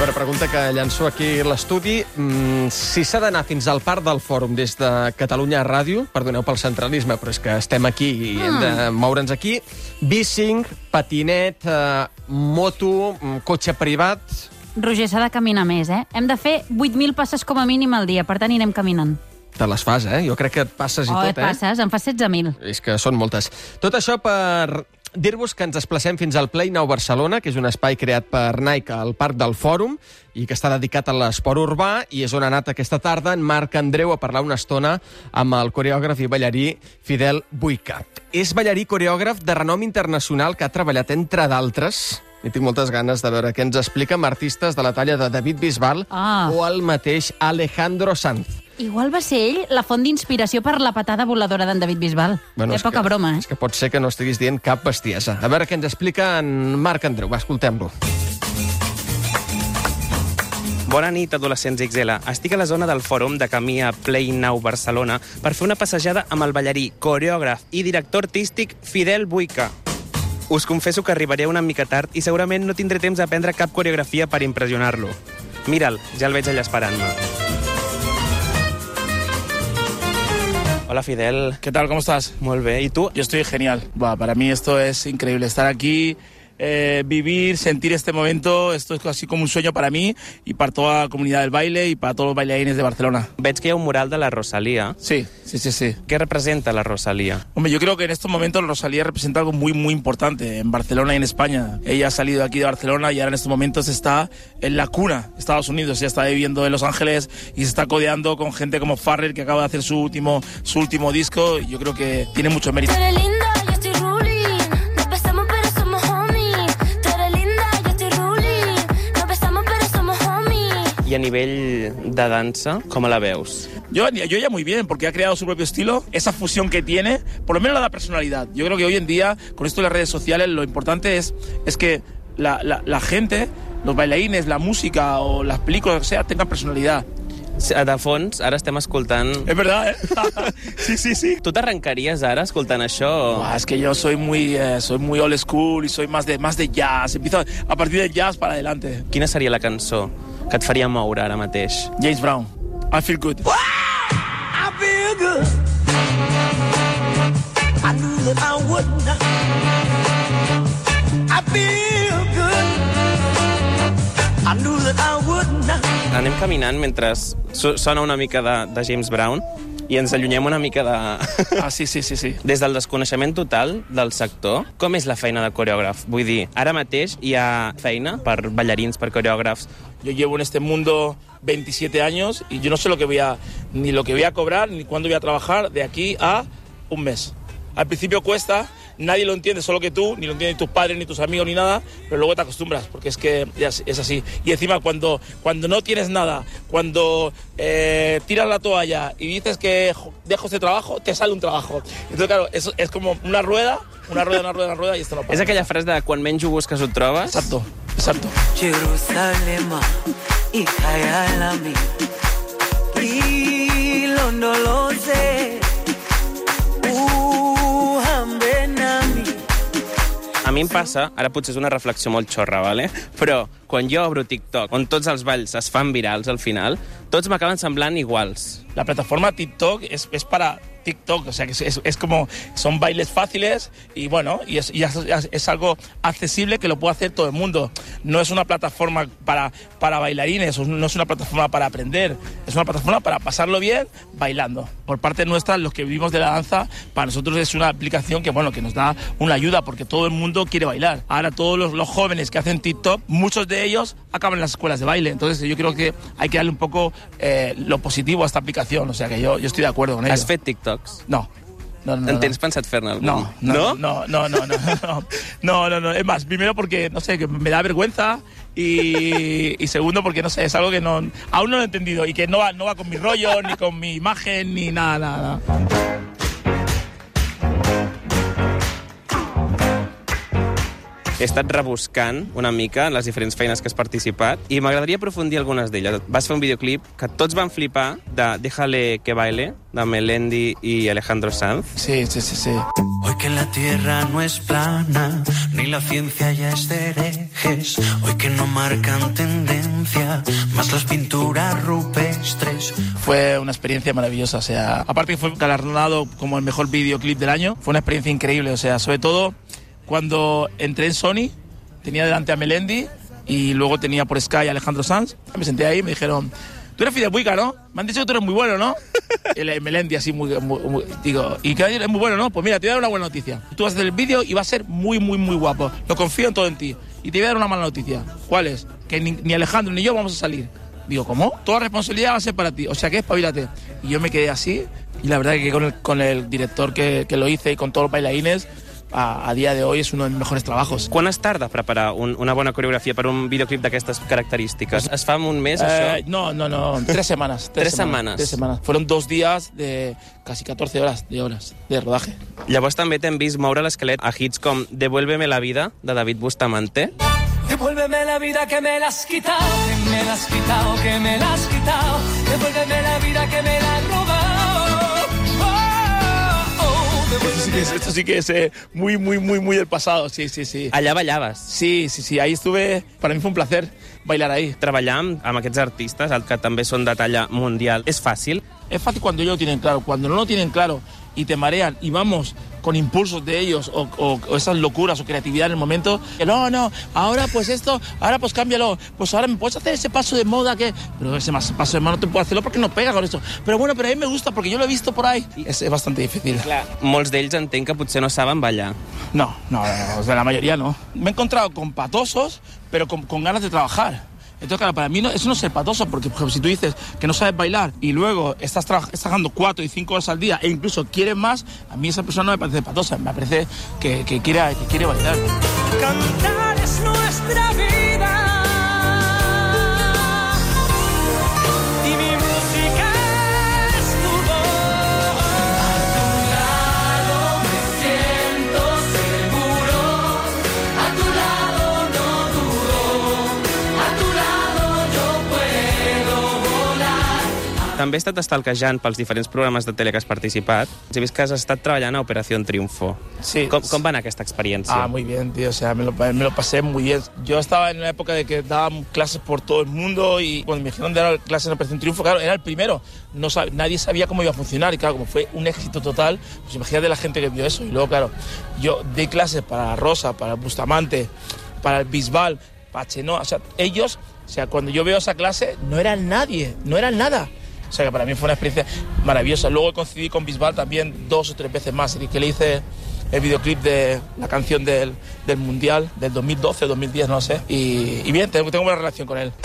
Primera pregunta que llanço aquí a l'estudi. Si s'ha d'anar fins al Parc del Fòrum des de Catalunya Ràdio, perdoneu pel centralisme, però és que estem aquí i hem de moure'ns aquí, bicing, patinet, moto, cotxe privat... Roger, s'ha de caminar més, eh? Hem de fer 8.000 passes com a mínim al dia, per tant anirem caminant. Te les fas, eh? Jo crec que et passes i tot, eh? Et passes, em fas 16.000. És que són moltes. Tot això per dir-vos que ens desplacem fins al Play Now Barcelona, que és un espai creat per Nike al Parc del Fòrum i que està dedicat a l'esport urbà, i és on ha anat aquesta tarda en Marc Andreu a parlar una estona amb el coreògraf i ballarí Fidel Buica. És ballarí coreògraf de renom internacional que ha treballat, entre d'altres, i tinc moltes ganes de veure què ens explica, amb artistes de la talla de David Bisbal o el mateix Alejandro Sanz. Igual va ser ell la font d'inspiració per la patada voladora d'en David Bisbal. Poca broma, eh? És que pot ser que no estiguis dient cap bestiesa. A veure què ens explica en Marc Andreu. Va, escoltem-lo. Bona nit, adolescents XL. Estic a la zona del fòrum de camí a Play Now Barcelona per fer una passejada amb el ballarí, coreògraf i director artístic Fidel Buica. Us confesso que arribaré una mica tard i segurament no tindré temps d'aprendre cap coreografia per impressionar-lo. Mira'l, ja el veig allà esperant-me. Hola, Fidel. ¿Qué tal? ¿Cómo estás? Molt bé. ¿Y tú? Yo estoy genial. Para mí esto es increíble. Estar aquí, vivir, sentir este momento, esto es así como un sueño para mí y para toda la comunidad del baile y para todos los bailarines de Barcelona. Veig que hi ha un mural de la Rosalía. Sí. ¿Qué representa la Rosalía? Hombre, yo creo que en estos momentos la Rosalía representa algo muy, muy importante en Barcelona y en España. Ella ha salido de aquí de Barcelona y ahora en estos momentos está en la cuna, Estados Unidos. Ella está viviendo en Los Ángeles y se está codeando con gente como Farrell, que acaba de hacer su último disco. Yo creo que tiene mucho mérito. I a nivell de dansa, com la veus? Yo ya muy bien, porque ha creado su propio estilo, esa fusión que tiene, por lo menos la da personalidad. Yo creo que hoy en día, con esto de las redes sociales, lo importante es que la gente, los bailarines, la música o las películas, lo que sea, tengan personalidad. De fons, ara estem escoltant... Es verdad, ¿eh? Sí. Tu t'arrencaries ara escoltant això? Es que yo soy muy old school y soy más de jazz. Empiezo a partir del jazz para adelante. Quina seria la cançó que et faria moure ara mateix? James Brown, I Feel Good. I feel good. I knew that I would not. I feel good. I knew that I would not. Anem caminant mentre sona una mica de James Brown i ens allunyem una mica de... Sí. Des del desconeixement total del sector, com és la feina de coreògraf? Vull dir, ara mateix hi ha feina per ballarins, per coreògrafs. Yo llevo en este mundo 27 años y yo no sé ni lo que voy a cobrar, ni cuándo voy a trabajar de aquí a un mes. Al principio cuesta, nadie lo entiende, solo que tú, ni lo entienden tus padres, ni tus amigos, ni nada, pero luego te acostumbras, porque es que es así. Y encima, cuando no tienes nada, cuando tiras la toalla y dices que dejo este trabajo, te sale un trabajo. Entonces, claro, eso es como una rueda, y esto no pasa. És aquella frase de quan menys ho busques ho trobes? Exacto. Jerusalem, hija yalami, ilondoloze, uhambe nami. A mi em passa, ara potser és una reflexió molt xorra, vale? Però quan jo obro TikTok, on tots els balls es fan virals al final, tots m'acaben semblant iguals. La plataforma TikTok es para TikTok, o sea que es como, son bailes fáciles y bueno, y es algo accesible que lo puede hacer todo el mundo. No es una plataforma para bailarines, no es una plataforma para aprender, es una plataforma para pasarlo bien bailando. Por parte nuestra, los que vivimos de la danza, para nosotros es una aplicación que nos da una ayuda porque todo el mundo quiere bailar. Ahora todos los jóvenes que hacen TikTok, muchos de ellos acaban en las escuelas de baile, entonces yo creo que hay que darle un poco lo positivo a esta aplicación, o sea que yo estoy de acuerdo con ello. Has fet TikToks? No. En tens pensat fer-ne algun? No. Es más, primero porque, no sé, que me da vergüenza y segundo porque, no sé, es algo que aún no lo he entendido y que no va con mi rollo, ni con mi imagen, ni nada. He estat rebuscant una mica en les diferents feines que has participat i m'agradaria aprofundir algunes d'elles. Vas fer un videoclip que tots van flipar de Déjale que baile, de Melendi i Alejandro Sanz. Sí. Hoy que la tierra no es plana, ni la ciencia ya es de herejes, hoy que no marcan tendencia, más las pinturas rupestres. Fue una experiencia maravillosa, o sea, aparte que fue galardonado como el mejor videoclip del año, fue una experiencia increíble, o sea, sobre todo cuando entré en Sony, tenía delante a Melendi y luego tenía por Sky a Alejandro Sanz, me senté ahí y me dijeron, tú eres Fidel Buica, ¿no? Me han dicho que tú eres muy bueno, ¿no? El Melendi así muy digo, ¿y que eres muy bueno, no? Pues mira, te voy a dar una buena noticia. Tú vas a hacer el vídeo y va a ser muy guapo. Lo confío en todo en ti. Y te voy a dar una mala noticia. ¿Cuál es? Que ni Alejandro ni yo vamos a salir. Digo, ¿cómo? Toda responsabilidad va a ser para ti. O sea que espabilate. Y yo me quedé así. Y la verdad que con el director que lo hice y con todos los bailarines, a dia de hoy és un dels millors treballs. Quan es tarda a preparar una bona coreografia per un videoclip d'aquestes característiques? Es fa en un mes, això? No, 3 semanas. 3 setmanes. 3 semanas. Fueron 2 días de casi 14 horas de rodaje. Llavors també t'hem vist moure l'esquelet a hits com Devuélveme la vida, de David Bustamante. Devuélveme la vida que me la has quitado, que me la has quitado, que me la has quitado. Devuélveme la vida que me la has robado. Esto sí que es muy del pasado, sí. Allà ballaves. Sí, ahí estuve. Para mí fue un placer bailar ahí. Treballar amb aquests artistes, que també són de talla mundial, ¿es fácil? Es fácil cuando ellos lo tienen claro. Cuando no lo tienen claro y te marean y vamos con impulsos de ellos o esas locuras o creatividad en el momento, que no, ahora pues esto, ahora pues cámbialo, pues ahora me puedes hacer ese paso de moda que... Pero ese paso de moda no te puedo hacerlo porque no pega con esto. Pero bueno, pero a mí me gusta porque yo lo he visto por ahí. Es bastante difícil. Clar, molts d'ells entenc que potser no saben ballar. No, o sea, la mayoría no. Me he encontrado con patosos, pero con ganas de trabajar. Entonces, claro, para mí eso no es ser patoso, porque por ejemplo, si tú dices que no sabes bailar y luego estás trabajando 4 y 5 horas al día e incluso quieres más, a mí esa persona no me parece patosa, me parece que quiere bailar. Cantar es nuestra vida. Y mi música es tu voz. A tu lado me siento seguro. A tu lado no dudo. A tu lado yo puedo volar. També he estat estalquejant pels diferents programes de tele que has participat. He vist que has estat treballant a Operació Triunfo. Sí. Com va anar aquesta experiencia? Muy bien, tío. O sea, me lo pasé muy bien. Yo estaba en una época de que daban clases por todo el mundo y cuando me dijeron de dar clases en Operación Triunfo, claro, era el primero. Nadie sabía cómo iba a funcionar y claro, como fue un éxito total, pues imagínate la gente que vio eso. Y luego, claro, yo di clases para Rosa, para Bustamante, para el Bisbal, para Chenoa. O sea, ellos, o sea, cuando yo veo esa clase, no eran nadie, no eran nada. O sea, que para mí fue una experiencia maravillosa. Luego coincidí con Bisbal también 2 o 3 veces más, que le hice el videoclip de la canción del Mundial del 2012 o 2010, no sé. Y bien, tengo buena relación con él.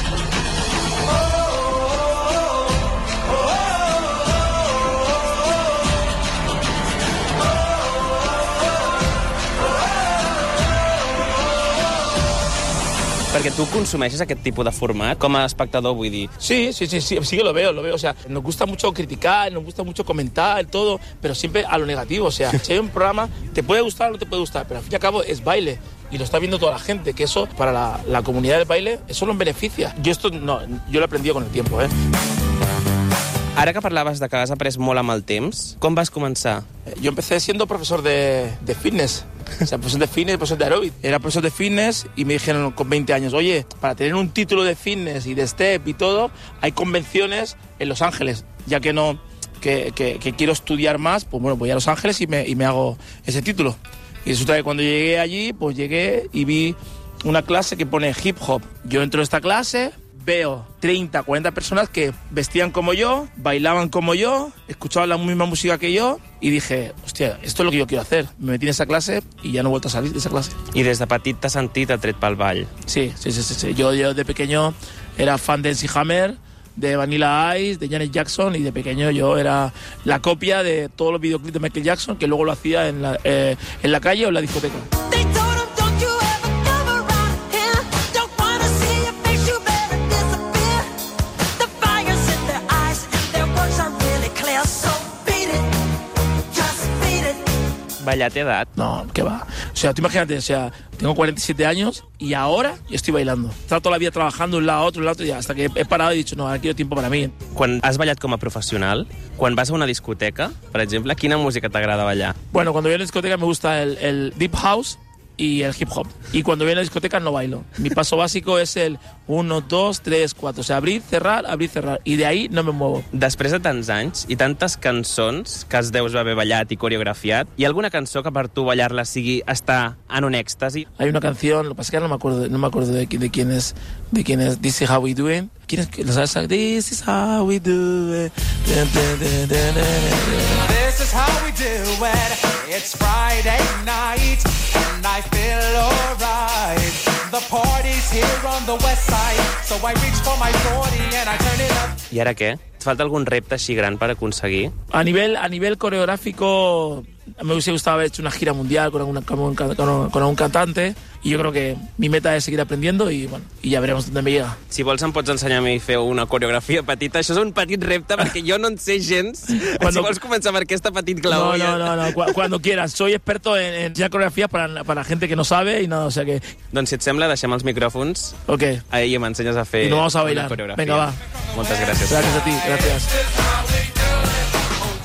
Perquè tu consumeixes aquest tipus de format com a espectador, vull dir. Sí que lo veo. O sea, nos gusta mucho criticar, nos gusta mucho comentar, todo, pero siempre a lo negativo. O sea, si hay un programa, te puede gustar o no te puede gustar, pero al fin y al cabo es baile. Y lo está viendo toda la gente, que eso, para la comunidad del baile, eso nos beneficia. Yo lo he aprendido con el tiempo, Ara que parlaves de que has après molt amb el temps, com vas començar? Yo empecé siendo profesor de fitness. O sea, profesor de fitness, profesor de aeróbic. Era profesor de fitness y me dijeron con 20 años, oye, para tener un título de fitness y de step y todo, hay convenciones en Los Ángeles, ya que que quiero estudiar más, pues bueno, voy a Los Ángeles y me hago ese título. Y resulta que cuando llegué allí, pues llegué y vi una clase que pone hip hop. Yo entro en esta clase, veo 30, 40 personas que vestían como yo, bailaban como yo, escuchaban la misma música que yo y dije, hostia, esto es lo que yo quiero hacer. Me metí en esa clase y ya no he vuelto a salir de esa clase. I des de petit t'has sentit atret pel ball? Sí. Yo de pequeño era fan de MC Hammer, de Vanilla Ice, de Janet Jackson, y de pequeño yo era la copia de todos los videoclips de Michael Jackson, que luego lo hacía en la calle o en la discoteca. ballar té edat. No, ¿qué va? O sea, tú imagínate, o sea, tengo 47 años y ahora estoy bailando. Estaba toda la vida trabajando de un lado a otro, y hasta que he parado y he dicho, no, ahora quiero tiempo para mí. Quan has ballat com a professional, quan vas a una discoteca, per exemple, quina música t'agrada ballar? Bueno, cuando voy a la discoteca me gusta el deep house y el hip hop. Y cuando voy a la discoteca no bailo. Mi paso básico es el 1, 2, 3, 4. O sea, abrir, cerrar, y de ahí no me muevo. Després de tants anys i tantes cançons que es deus haver ballat i coreografiat, hi ha alguna cançó que per tu ballar-la sigui estar en un èxtasi? Hay una canción, lo que pasa es que no me acuerdo de quién es, This is how we do it. ¿Quién es? ¿Lo sabes? This is how we do it. This is how we do it. It's Friday night and I feel alright. The party's here on the west side, so I reach for my 40 and I turn it up. I ara què? Et falta algun repte així gran per aconseguir? A nivel coreográfico, me hubiese gustado haber hecho una gira mundial con un cantante, y yo creo que mi meta es seguir aprendiendo y bueno, y ya veremos dónde me llega. Si vols em pots ensenyar a mi a fer una coreografia petita. Això és un petit repte perquè jo no en sé gens. Si vols començar per aquesta petit clau. No, cuando quieras. Soy experto en enseñar coreografías para gente que no sabe y nada, o sea que... Doncs si et sembla, deixem els micròfons. Ok. Ahí m'ensenyes a fer y nos vamos a bailar. una coreografia. Venga, va. Moltes gràcies. Gracias a ti, gracias.